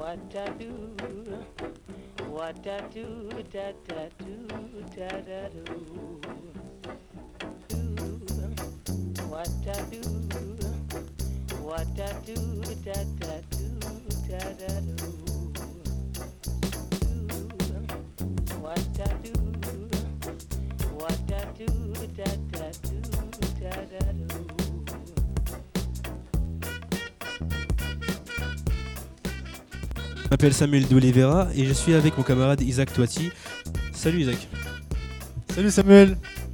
what I do, what I do, da da do, da da do. Do what I do, what I do, da da do, da da do. Do what I do, what I do, da da do, da da do. Je m'appelle Samuel de Oliveira et je suis avec mon camarade Isaac Toiti. Salut Isaac. Salut Samuel.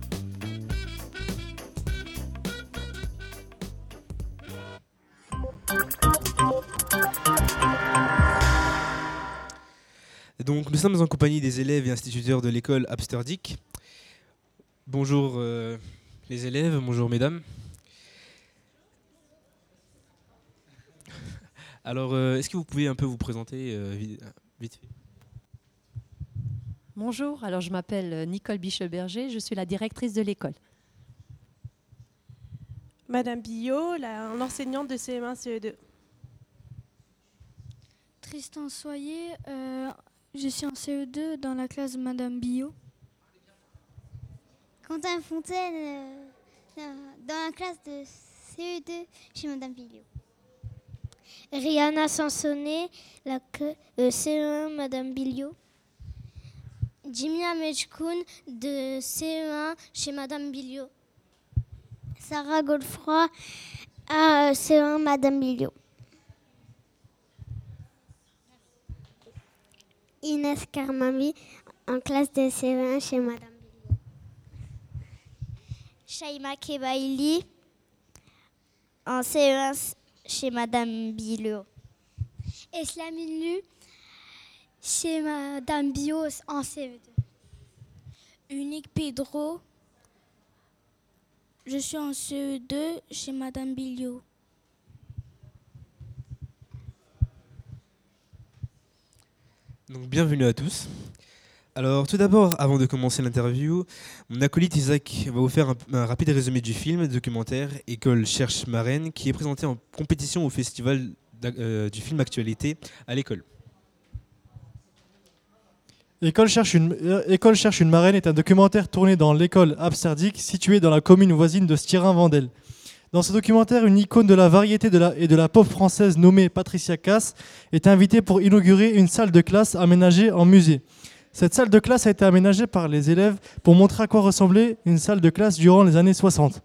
Donc nous sommes en compagnie des élèves et instituteurs de l'école Absterdic. Bonjour les élèves, bonjour mesdames. Alors est-ce que vous pouvez un peu vous présenter vite fait? Bonjour, alors je m'appelle Nicole Bicheberger, je suis la directrice de l'école. Madame Billot, l'enseignante de CM1 CE2. Tristan Soyer, je suis en CE2 dans la classe de Madame Billot. Quentin Fontaine, dans la classe de CE2 chez Madame Billot. Rihanna Sansonnet, CE1 Madame Billot. Jimmy Amechkoun de CE1 chez Madame Billot. Sarah Godefroy à CE1 Madame Billot. Inès Karmami en classe de CE1 chez Madame Billot. Shaima Kebaili en CE1 chez Madame Billot. Eslamine Lu chez Madame Billot en CE2. Unique Pedro, je suis en CE2 chez Madame Billot. Donc bienvenue à tous. Alors tout d'abord, avant de commencer l'interview, mon acolyte Isaac va vous faire un rapide résumé du film documentaire École cherche marraine qui est présenté en compétition au festival du film actualité à l'école. École cherche une marraine est un documentaire tourné dans l'école Absterdic située dans la commune voisine de Stirin-Vendel. Dans ce documentaire, une icône de la variété et de la pop française nommée Patricia Cass est invitée pour inaugurer une salle de classe aménagée en musée. Cette salle de classe a été aménagée par les élèves pour montrer à quoi ressemblait une salle de classe durant les années 60.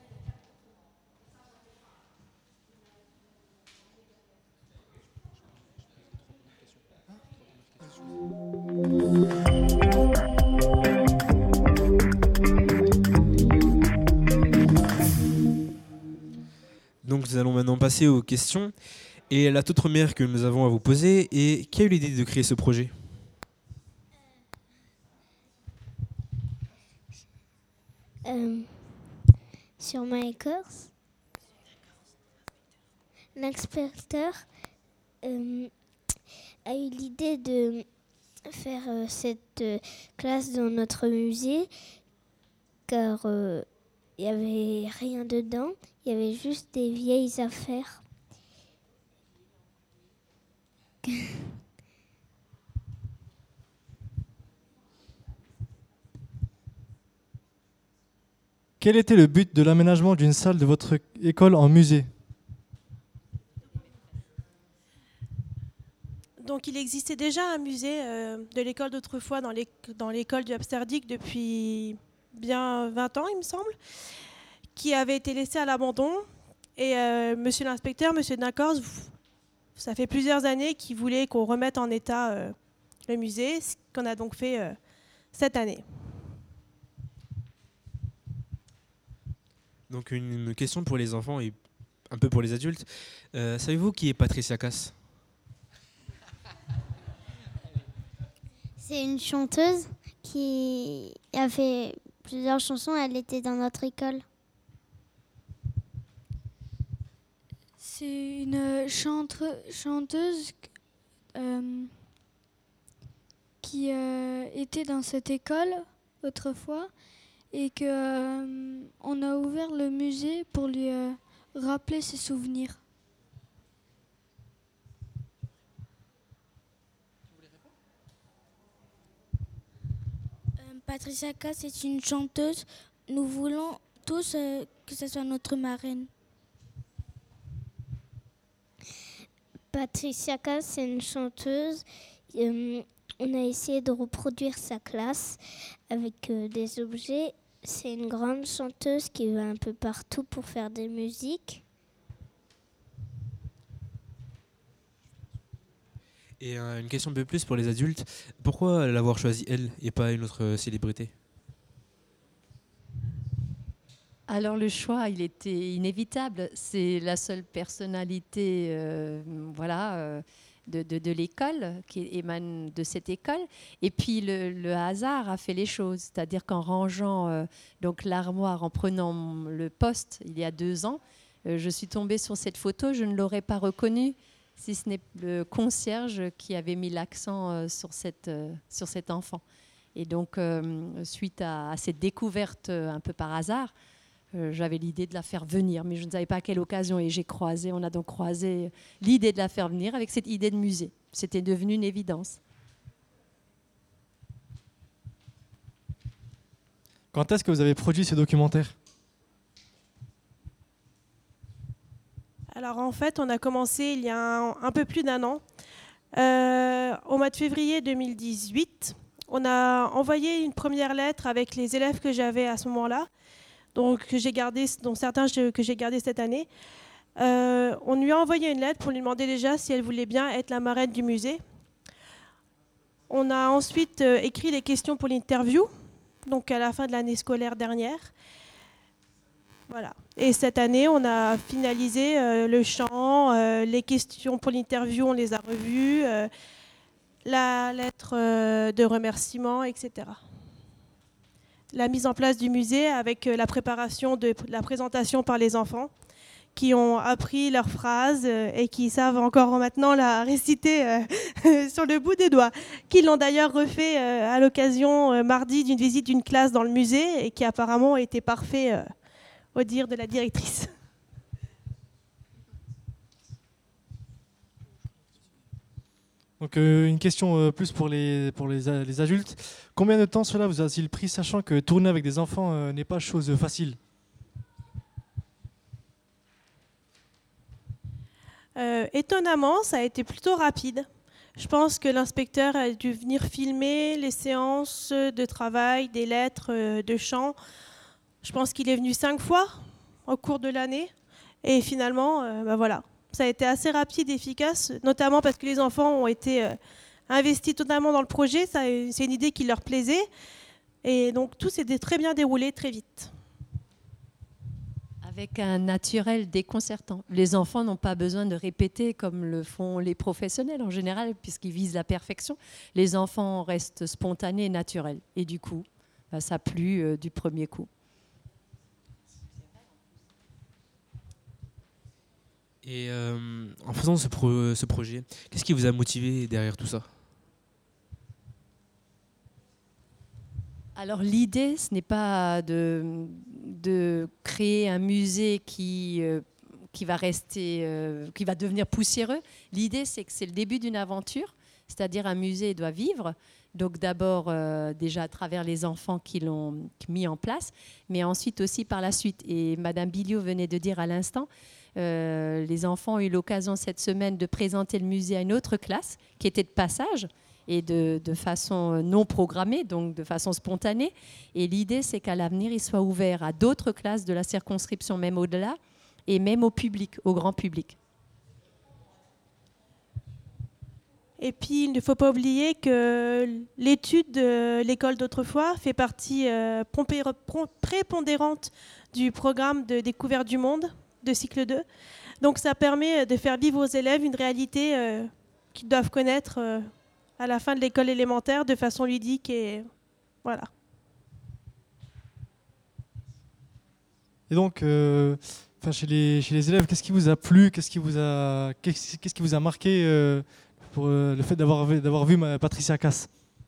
Donc nous allons maintenant passer aux questions. Et la toute première que nous avons à vous poser est qui a eu l'idée de créer ce projet ? Sur My Course, l'inspecteur a eu l'idée de faire cette classe dans notre musée car il n'y avait rien dedans, il y avait juste des vieilles affaires. Quel était le but de l'aménagement d'une salle de votre école en musée ? Donc il existait déjà un musée de l'école d'autrefois dans l'école du Absterdic depuis bien 20 ans, il me semble, qui avait été laissé à l'abandon. Et monsieur l'inspecteur, monsieur Dincorz, ça fait plusieurs années qu'il voulait qu'on remette en état le musée, ce qu'on a donc fait cette année. Donc une question pour les enfants et un peu pour les adultes. Savez-vous qui est Patricia Cass ? C'est une chanteuse qui a fait plusieurs chansons, elle était dans notre école. C'est une chanteuse qui était dans cette école autrefois et qu'on a ouvert le musée pour lui rappeler ses souvenirs. Patricia Cass est une chanteuse. Nous voulons tous que ce soit notre marraine. Patricia Cass, c'est une chanteuse. On a essayé de reproduire sa classe avec des objets. C'est une grande chanteuse qui va un peu partout pour faire des musiques. Et une question un peu plus pour les adultes. Pourquoi l'avoir choisi elle et pas une autre célébrité? Alors le choix, il était inévitable. C'est la seule personnalité de l'école, qui émane de cette école. Et puis le hasard a fait les choses. C'est-à-dire qu'en rangeant donc l'armoire, en prenant le poste il y a 2 ans, je suis tombée sur cette photo. Je ne l'aurais pas reconnue si ce n'est le concierge qui avait mis l'accent sur cet enfant. Et donc, suite à cette découverte un peu par hasard, j'avais l'idée de la faire venir, mais je ne savais pas à quelle occasion. Et on a donc croisé l'idée de la faire venir avec cette idée de musée. C'était devenu une évidence. Quand est-ce que vous avez produit ce documentaire? Alors en fait, on a commencé il y a un peu plus d'1 an. Au mois de février 2018, on a envoyé une première lettre avec les élèves que j'avais à ce moment-là, dont certains que j'ai gardés cette année. On lui a envoyé une lettre pour lui demander déjà si elle voulait bien être la marraine du musée. On a ensuite écrit les questions pour l'interview, donc à la fin de l'année scolaire dernière. Voilà. Et cette année, on a finalisé le chant, les questions pour l'interview, on les a revues, la lettre de remerciement, etc. La mise en place du musée avec la préparation de la présentation par les enfants qui ont appris leurs phrases et qui savent encore maintenant la réciter sur le bout des doigts, qui l'ont d'ailleurs refait à l'occasion mardi d'une visite d'une classe dans le musée et qui apparemment a été parfait au dire de la directrice. Donc une question plus pour les adultes. Combien de temps cela vous a-t-il pris, sachant que tourner avec des enfants n'est pas chose facile? Étonnamment, ça a été plutôt rapide. Je pense que l'inspecteur a dû venir filmer les séances de travail, des lettres, de chant. Je pense qu'il est venu 5 fois au cours de l'année. Et finalement, voilà, ça a été assez rapide et efficace, notamment parce que les enfants ont été investis totalement dans le projet. C'est une idée qui leur plaisait. Et donc, tout s'est très bien déroulé, très vite. Avec un naturel déconcertant. Les enfants n'ont pas besoin de répéter comme le font les professionnels en général, puisqu'ils visent la perfection. Les enfants restent spontanés et naturels. Et du coup, ça a plu du premier coup. Et en faisant ce projet, qu'est-ce qui vous a motivé derrière tout ça? Alors l'idée, ce n'est pas de créer un musée qui va devenir poussiéreux. L'idée, c'est que c'est le début d'une aventure, c'est-à-dire un musée doit vivre. Donc d'abord déjà à travers les enfants qui l'ont mis en place, mais ensuite aussi par la suite. Et Madame Billiot venait de dire à l'instant, les enfants ont eu l'occasion cette semaine de présenter le musée à une autre classe qui était de passage et de façon non programmée, donc de façon spontanée. Et l'idée, c'est qu'à l'avenir, il soit ouvert à d'autres classes de la circonscription, même au-delà, et même au public, au grand public. Et puis, il ne faut pas oublier que l'étude de l'école d'autrefois fait partie prépondérante du programme de découverte du monde de cycle 2. Donc, ça permet de faire vivre aux élèves une réalité qu'ils doivent connaître à la fin de l'école élémentaire de façon ludique. Et voilà. Et donc, chez les élèves, qu'est-ce qui vous a plu? Qu'est-ce qui vous a marqué pour le fait d'avoir vu Patricia Cass?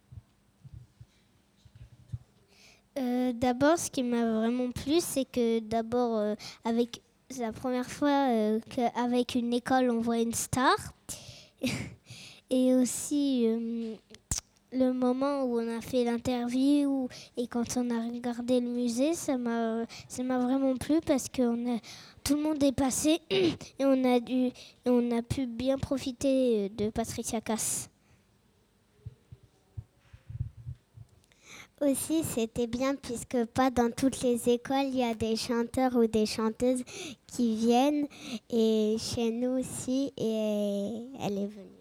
D'abord, ce qui m'a vraiment plu, c'est que c'est la première fois qu'avec une école, on voit une star. Et aussi, le moment où on a fait l'interview et quand on a regardé le musée, ça m'a vraiment plu parce que tout le monde est passé et on a pu bien profiter de Patricia Cass. Aussi, c'était bien puisque pas dans toutes les écoles, il y a des chanteurs ou des chanteuses qui viennent. Et chez nous aussi, et elle est venue.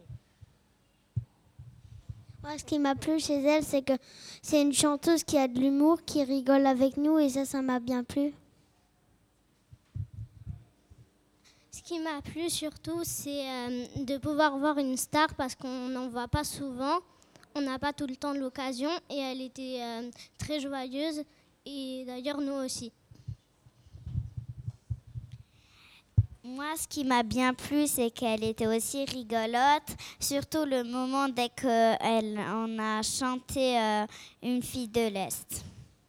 Moi, ce qui m'a plu chez elle, c'est que c'est une chanteuse qui a de l'humour, qui rigole avec nous et ça m'a bien plu. Ce qui m'a plu surtout, c'est de pouvoir voir une star parce qu'on n'en voit pas souvent. On n'a pas tout le temps l'occasion et elle était très joyeuse et d'ailleurs nous aussi. Moi, ce qui m'a bien plu, c'est qu'elle était aussi rigolote, surtout le moment dès qu'on a chanté Une fille de l'Est.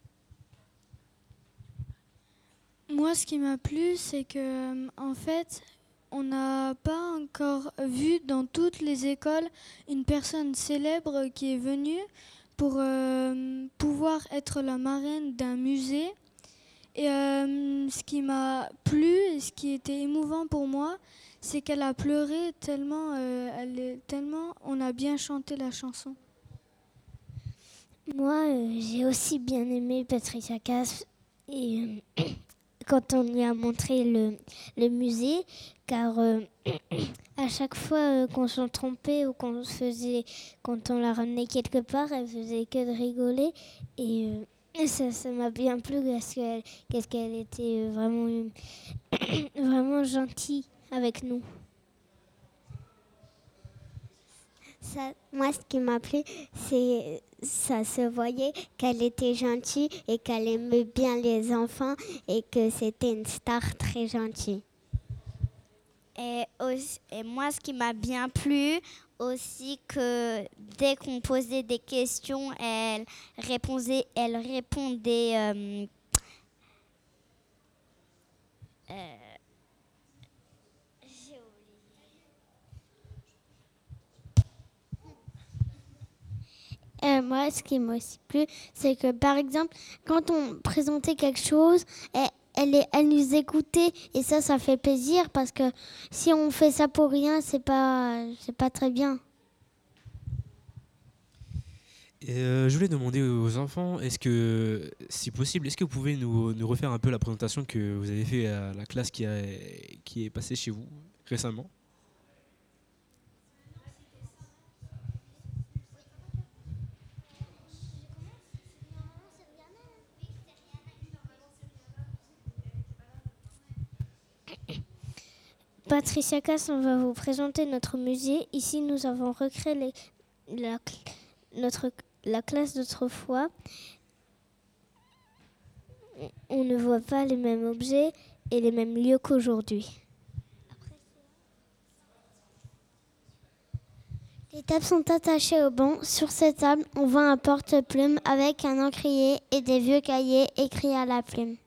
Moi, ce qui m'a plu, c'est que, en fait, on n'a pas encore vu dans toutes les écoles une personne célèbre qui est venue pour pouvoir être la marraine d'un musée. Et ce qui m'a plu et ce qui était émouvant pour moi, c'est qu'elle a pleuré tellement on a bien chanté la chanson. Moi, j'ai aussi bien aimé Patricia Cass et quand on lui a montré le musée, car à chaque fois qu'on s'en trompait ou quand on la ramenait quelque part, elle faisait que de rigoler et ça m'a bien plu parce qu'elle était vraiment, vraiment gentille avec nous. Moi, ce qui m'a plu, c'est ça se voyait qu'elle était gentille et qu'elle aimait bien les enfants et que c'était une star très gentille. Et moi, ce qui m'a bien plu aussi, que dès qu'on posait des questions, elle répondait. Moi, ce qui m'a aussi plu, c'est que par exemple, quand on présentait quelque chose, elle nous écoutait et ça fait plaisir parce que si on fait ça pour rien, c'est pas très bien. Et je voulais demander aux enfants, est-ce que, si possible, est-ce que vous pouvez nous refaire un peu la présentation que vous avez fait à la classe qui est passée chez vous récemment? Patricia Cass, on va vous présenter notre musée. Ici, nous avons recréé la classe d'autrefois. On ne voit pas les mêmes objets et les mêmes lieux qu'aujourd'hui. Les tables sont attachées au banc. Sur ces tables, on voit un porte-plume avec un encrier et des vieux cahiers écrits à la plume.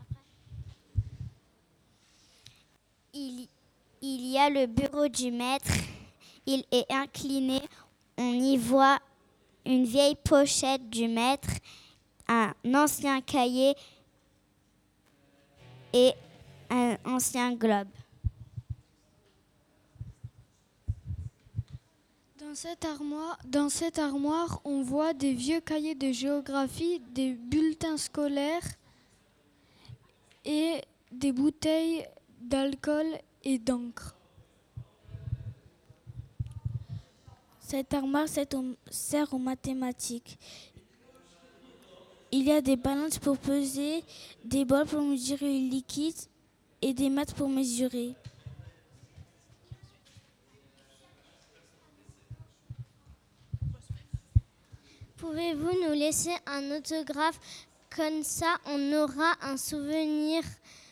Il y a le bureau du maître. Il est incliné. On y voit une vieille pochette du maître, un ancien cahier et un ancien globe. Dans cette armoire, on voit des vieux cahiers de géographie, des bulletins scolaires et des bouteilles d'alcool et d'encre. Cette armoire sert aux mathématiques. Il y a des balances pour peser, des bols pour mesurer le liquide et des maths pour mesurer. Pouvez-vous nous laisser un autographe? Comme ça, on aura un souvenir.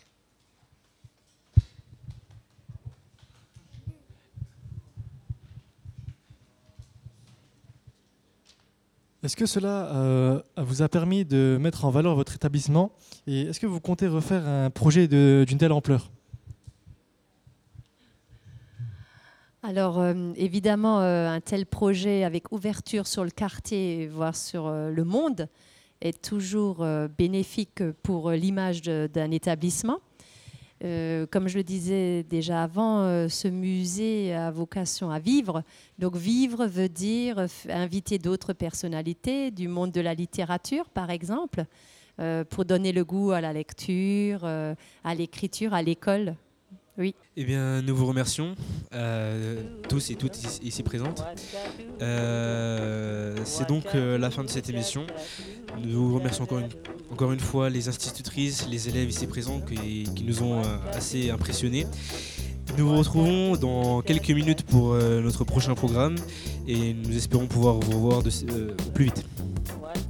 Est-ce que cela vous a permis de mettre en valeur votre établissement et est-ce que vous comptez refaire un projet d'une telle ampleur? Alors évidemment, un tel projet avec ouverture sur le quartier, voire sur le monde, est toujours bénéfique pour l'image d'un établissement. Comme je le disais déjà avant, ce musée a vocation à vivre. Donc vivre veut dire inviter d'autres personnalités du monde de la littérature, par exemple, pour donner le goût à la lecture, à l'écriture, à l'école. Oui. Eh bien, nous vous remercions, tous et toutes ici présentes. C'est donc la fin de cette émission. Nous vous remercions encore une fois les institutrices, les élèves ici présents qui nous ont assez impressionnés. Nous vous retrouvons dans quelques minutes pour notre prochain programme et nous espérons pouvoir vous revoir au plus vite.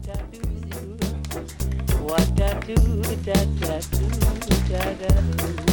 What I do, da da do, da da do.